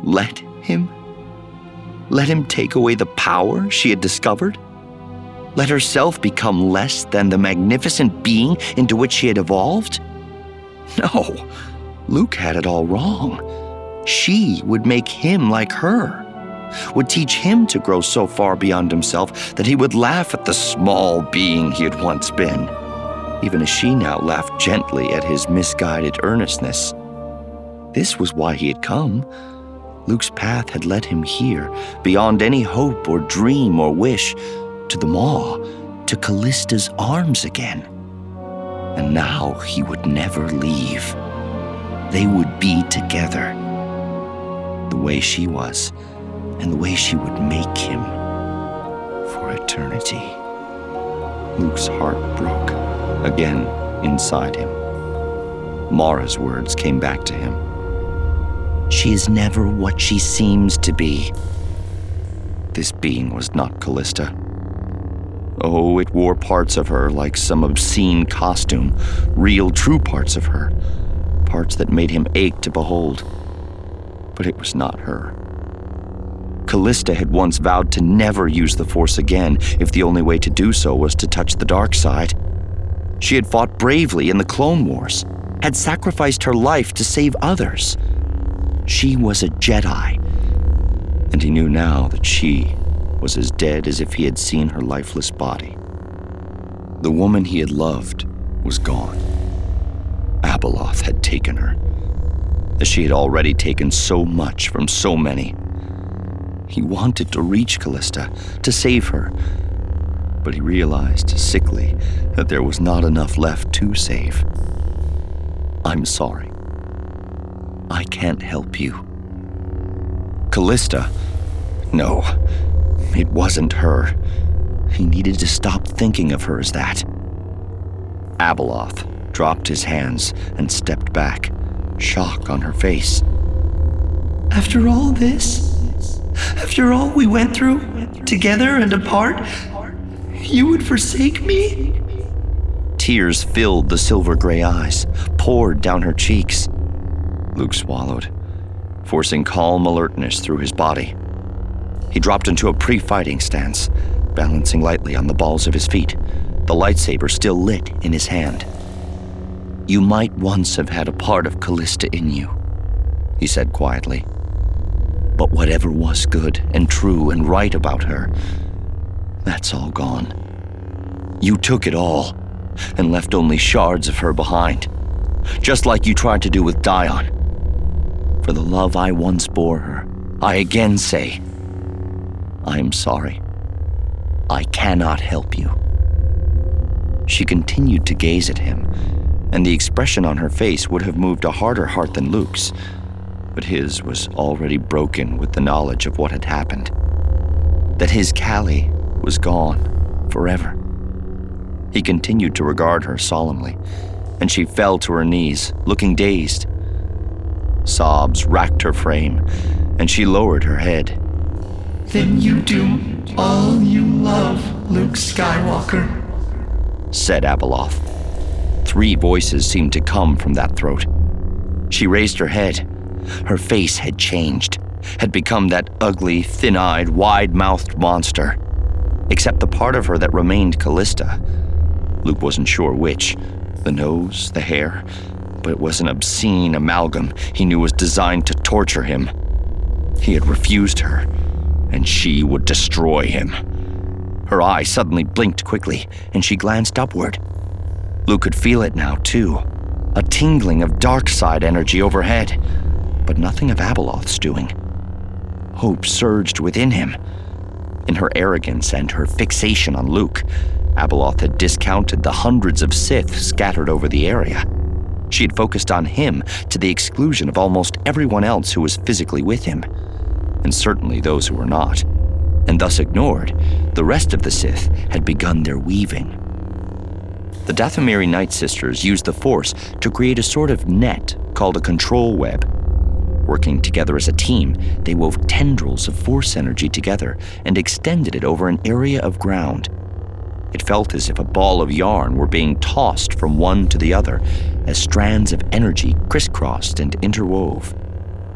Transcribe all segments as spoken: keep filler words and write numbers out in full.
let him? Let him take away the power she had discovered? Let herself become less than the magnificent being into which she had evolved? No, Luke had it all wrong. She would make him like her, would teach him to grow so far beyond himself that he would laugh at the small being he had once been, even as she now laughed gently at his misguided earnestness. This was why he had come. Luke's path had led him here, beyond any hope or dream or wish, to the maw, to Callista's arms again. And now he would never leave. They would be together, the way she was, and the way she would make him, for eternity. Luke's heart broke again inside him. Mara's words came back to him. She is never what she seems to be. This being was not Callista. Oh, it wore parts of her like some obscene costume, real, true parts of her, parts that made him ache to behold. But it was not her. Callista had once vowed to never use the Force again if the only way to do so was to touch the dark side. She had fought bravely in the Clone Wars, had sacrificed her life to save others. She was a Jedi, and he knew now that she was as dead as if he had seen her lifeless body. The woman he had loved was gone. Abeloth had taken her, as she had already taken so much from so many. He wanted to reach Callista, to save her, but he realized, sickly, that there was not enough left to save. I'm sorry. I can't help you. Callista? No, it wasn't her. He needed to stop thinking of her as that. Abeloth dropped his hands and stepped back, shock on her face. After all this? After all we went through, together and apart, you would forsake me? Tears filled the silver-gray eyes, poured down her cheeks. Luke swallowed, forcing calm alertness through his body. He dropped into a pre-fighting stance, balancing lightly on the balls of his feet, the lightsaber still lit in his hand. You might once have had a part of Callista in you, he said quietly. But whatever was good and true and right about her, that's all gone. You took it all and left only shards of her behind, just like you tried to do with Dion. For the love I once bore her, I again say, I am sorry. I cannot help you. She continued to gaze at him, and the expression on her face would have moved a harder heart than Luke's, but his was already broken with the knowledge of what had happened. That his Callie was gone forever. He continued to regard her solemnly, and she fell to her knees, looking dazed. Sobs racked her frame, and she lowered her head. Then you do all you love, Luke Skywalker, said Abeloth. Three voices seemed to come from that throat. She raised her head. Her face had changed, had become that ugly, thin-eyed, wide-mouthed monster. Except the part of her that remained Callista. Luke wasn't sure which, the nose, the hair, but it was an obscene amalgam he knew was designed to torture him. He had refused her, and she would destroy him. Her eye suddenly blinked quickly, and she glanced upward. Luke could feel it now, too, a tingling of dark side energy overhead, but nothing of Abeloth's doing. Hope surged within him. In her arrogance and her fixation on Luke, Abeloth had discounted the hundreds of Sith scattered over the area. She had focused on him to the exclusion of almost everyone else who was physically with him, and certainly those who were not, and thus ignored the rest of the Sith had begun their weaving. The Dathomiri Night Sisters used the Force to create a sort of net called a control web. Working together as a team, they wove tendrils of Force energy together and extended it over an area of ground. It felt as if a ball of yarn were being tossed from one to the other as strands of energy crisscrossed and interwove.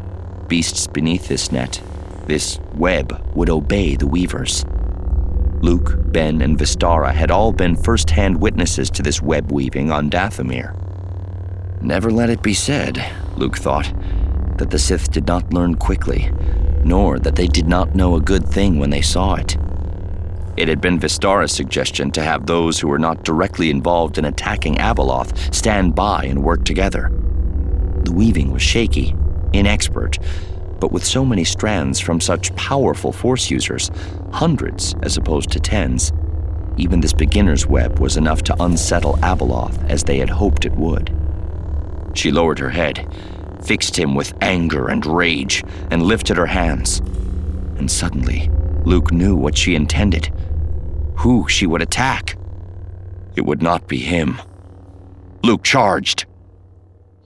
beasts beneath this net, this web would obey the weavers. Luke, Ben, and Vistara had all been first-hand witnesses to this web weaving on Dathomir. Never let it be said, Luke thought, that the Sith did not learn quickly, nor that they did not know a good thing when they saw it. It had been Vistara's suggestion to have those who were not directly involved in attacking Abeloth stand by and work together. The weaving was shaky, inexpert, but with so many strands from such powerful Force users, hundreds as opposed to tens, even this beginner's web was enough to unsettle Abeloth as they had hoped it would. She lowered her head, fixed him with anger and rage, and lifted her hands. And suddenly, Luke knew what she intended, who she would attack. It would not be him. Luke charged.